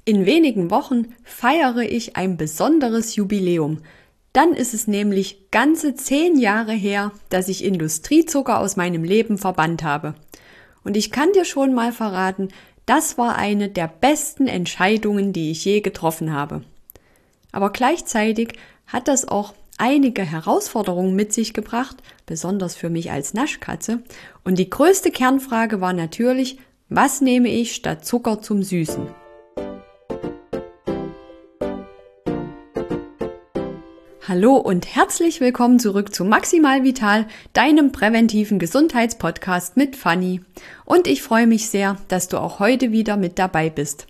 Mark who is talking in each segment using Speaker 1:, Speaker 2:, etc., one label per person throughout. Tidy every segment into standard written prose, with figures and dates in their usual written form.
Speaker 1: In wenigen Wochen feiere ich ein besonderes Jubiläum. Dann ist es nämlich ganze 10 Jahre her, dass ich Industriezucker aus meinem Leben verbannt habe. Und ich kann dir schon mal verraten, das war eine der besten Entscheidungen, die ich je getroffen habe. Aber gleichzeitig hat das auch einige Herausforderungen mit sich gebracht, besonders für mich als Naschkatze. Und die größte Kernfrage war natürlich, was nehme ich statt Zucker zum Süßen? Hallo und herzlich willkommen zurück zu Maximal Vital, deinem präventiven Gesundheitspodcast mit Fanny. Und ich freue mich sehr, dass du auch heute wieder mit dabei bist.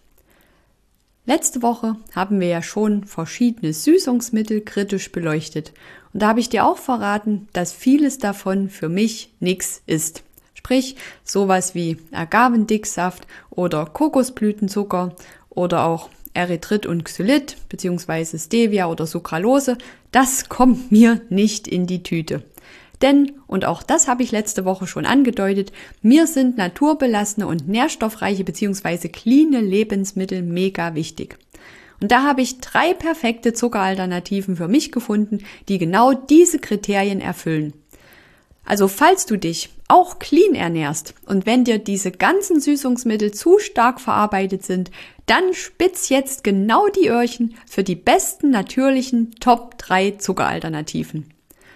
Speaker 1: Letzte Woche haben wir ja schon verschiedene Süßungsmittel kritisch beleuchtet. Und da habe ich dir auch verraten, dass vieles davon für mich nichts ist. Sprich, sowas wie Agavendicksaft oder Kokosblütenzucker oder auch Erythrit und Xylit bzw. Stevia oder Sucralose, das kommt mir nicht in die Tüte. Denn, und auch das habe ich letzte Woche schon angedeutet, mir sind naturbelassene und nährstoffreiche bzw. cleane Lebensmittel mega wichtig. Und da habe ich 3 perfekte Zuckeralternativen für mich gefunden, die genau diese Kriterien erfüllen. Also falls du dich auch clean ernährst und wenn dir diese ganzen Süßungsmittel zu stark verarbeitet sind, dann spitz jetzt genau die Öhrchen für die besten natürlichen Top 3 Zuckeralternativen.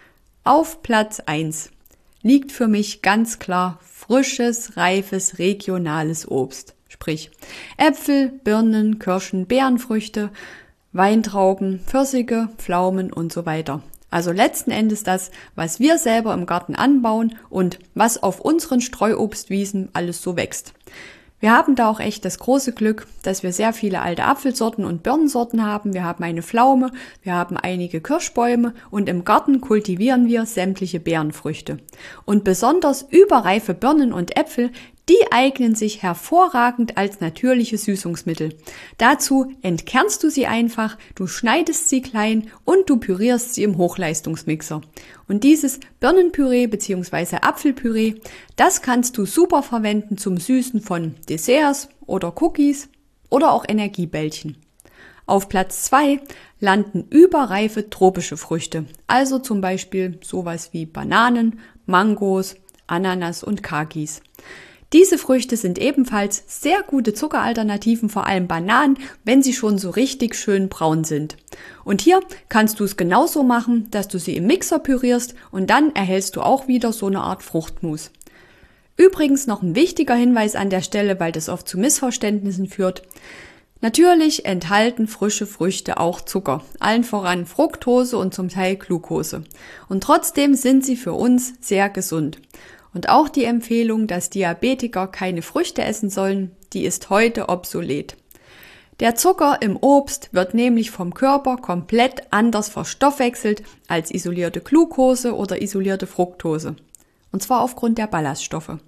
Speaker 1: Auf Platz 1 liegt für mich ganz klar frisches, reifes, regionales Obst. Sprich Äpfel, Birnen, Kirschen, Beerenfrüchte, Weintrauben, Pfirsiche, Pflaumen und so weiter. Also letzten Endes das, was wir selber im Garten anbauen und was auf unseren Streuobstwiesen alles so wächst. Wir haben da auch echt das große Glück, dass wir sehr viele alte Apfelsorten und Birnensorten haben. Wir haben eine Pflaume, wir haben einige Kirschbäume und im Garten kultivieren wir sämtliche Beerenfrüchte. Und besonders überreife Birnen und Äpfel, die eignen sich hervorragend als natürliche Süßungsmittel. Dazu entkernst du sie einfach, du schneidest sie klein und du pürierst sie im Hochleistungsmixer. Und dieses Birnenpüree bzw. Apfelpüree, das kannst du super verwenden zum Süßen von Desserts oder Cookies oder auch Energiebällchen. Auf Platz 2 landen überreife tropische Früchte, also zum Beispiel sowas wie Bananen, Mangos, Ananas und Kakis. Diese Früchte sind ebenfalls sehr gute Zuckeralternativen, vor allem Bananen, wenn sie schon so richtig schön braun sind. Und hier kannst du es genauso machen, dass du sie im Mixer pürierst und dann erhältst du auch wieder so eine Art Fruchtmus. Übrigens noch ein wichtiger Hinweis an der Stelle, weil das oft zu Missverständnissen führt. Natürlich enthalten frische Früchte auch Zucker, allen voran Fructose und zum Teil Glucose. Und trotzdem sind sie für uns sehr gesund. Und auch die Empfehlung, dass Diabetiker keine Früchte essen sollen, die ist heute obsolet. Der Zucker im Obst wird nämlich vom Körper komplett anders verstoffwechselt als isolierte Glucose oder isolierte Fructose. Und zwar aufgrund der Ballaststoffe.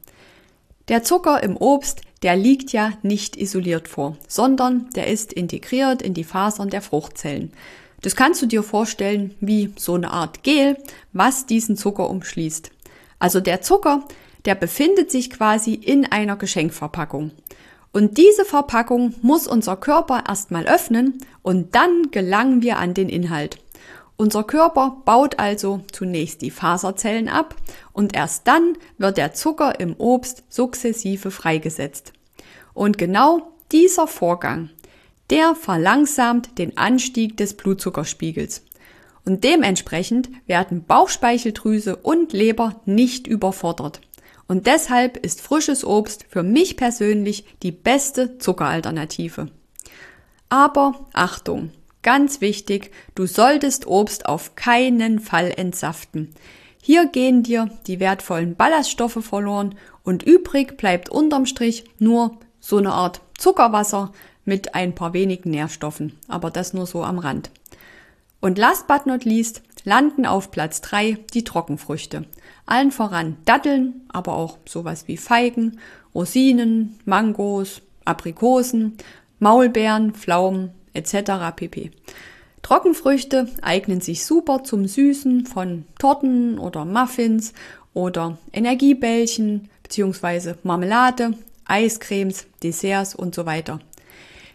Speaker 1: Der Zucker im Obst, der liegt ja nicht isoliert vor, sondern der ist integriert in die Fasern der Fruchtzellen. Das kannst du dir vorstellen wie so eine Art Gel, was diesen Zucker umschließt. Also der Zucker, der befindet sich quasi in einer Geschenkverpackung. Und diese Verpackung muss unser Körper erstmal öffnen und dann gelangen wir an den Inhalt. Unser Körper baut also zunächst die Faserzellen ab und erst dann wird der Zucker im Obst sukzessive freigesetzt. Und genau dieser Vorgang, der verlangsamt den Anstieg des Blutzuckerspiegels. Und dementsprechend werden Bauchspeicheldrüse und Leber nicht überfordert. Und deshalb ist frisches Obst für mich persönlich die beste Zuckeralternative. Aber Achtung, ganz wichtig, du solltest Obst auf keinen Fall entsaften. Hier gehen dir die wertvollen Ballaststoffe verloren und übrig bleibt unterm Strich nur so eine Art Zuckerwasser mit ein paar wenigen Nährstoffen. Aber das nur so am Rand. Und last but not least landen auf Platz 3 die Trockenfrüchte. Allen voran Datteln, aber auch sowas wie Feigen, Rosinen, Mangos, Aprikosen, Maulbeeren, Pflaumen etc. pp. Trockenfrüchte eignen sich super zum Süßen von Torten oder Muffins oder Energiebällchen bzw. Marmelade, Eiscremes, Desserts und so weiter.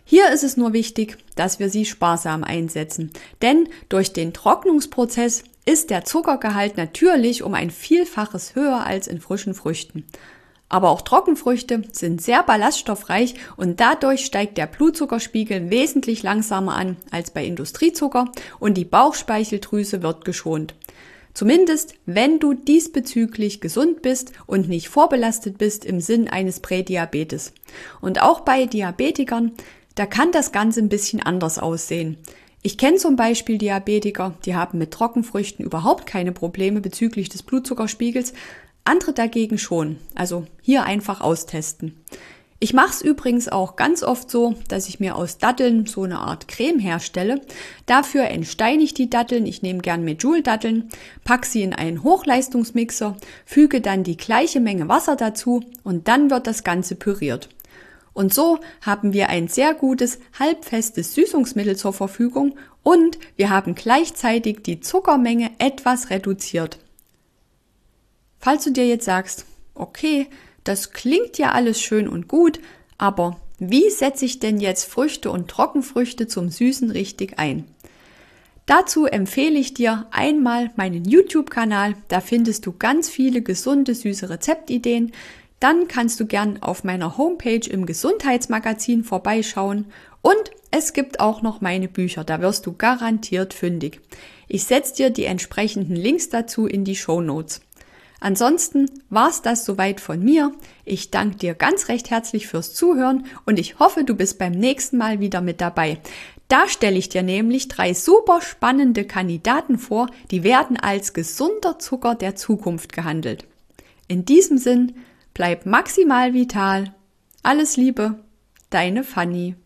Speaker 1: Hier ist es nur wichtig, dass wir sie sparsam einsetzen, denn durch den Trocknungsprozess ist der Zuckergehalt natürlich um ein Vielfaches höher als in frischen Früchten. Aber auch Trockenfrüchte sind sehr ballaststoffreich und dadurch steigt der Blutzuckerspiegel wesentlich langsamer an als bei Industriezucker und die Bauchspeicheldrüse wird geschont. Zumindest, wenn du diesbezüglich gesund bist und nicht vorbelastet bist im Sinn eines Prädiabetes. Und auch bei Diabetikern, da kann das Ganze ein bisschen anders aussehen. Ich kenne zum Beispiel Diabetiker, die haben mit Trockenfrüchten überhaupt keine Probleme bezüglich des Blutzuckerspiegels, andere dagegen schon. Also hier einfach austesten. Ich mache es übrigens auch ganz oft so, dass ich mir aus Datteln so eine Art Creme herstelle. Dafür entsteine ich die Datteln, ich nehme gern Medjool-Datteln, packe sie in einen Hochleistungsmixer, füge dann die gleiche Menge Wasser dazu und dann wird das Ganze püriert. Und so haben wir ein sehr gutes, halbfestes Süßungsmittel zur Verfügung und wir haben gleichzeitig die Zuckermenge etwas reduziert. Falls du dir jetzt sagst, okay, das klingt ja alles schön und gut, aber wie setze ich denn jetzt Früchte und Trockenfrüchte zum Süßen richtig ein? Dazu empfehle ich dir einmal meinen YouTube-Kanal, da findest du ganz viele gesunde, süße Rezeptideen. Dann kannst du gern auf meiner Homepage im Gesundheitsmagazin vorbeischauen und es gibt auch noch meine Bücher, da wirst du garantiert fündig. Ich setze dir die entsprechenden Links dazu in die Shownotes. Ansonsten war's das soweit von mir. Ich danke dir ganz recht herzlich fürs Zuhören und ich hoffe, du bist beim nächsten Mal wieder mit dabei. Da stelle ich dir nämlich 3 super spannende Kandidaten vor, die werden als gesunder Zucker der Zukunft gehandelt. In diesem Sinn, bleib maximal vital. Alles Liebe, deine Fanny.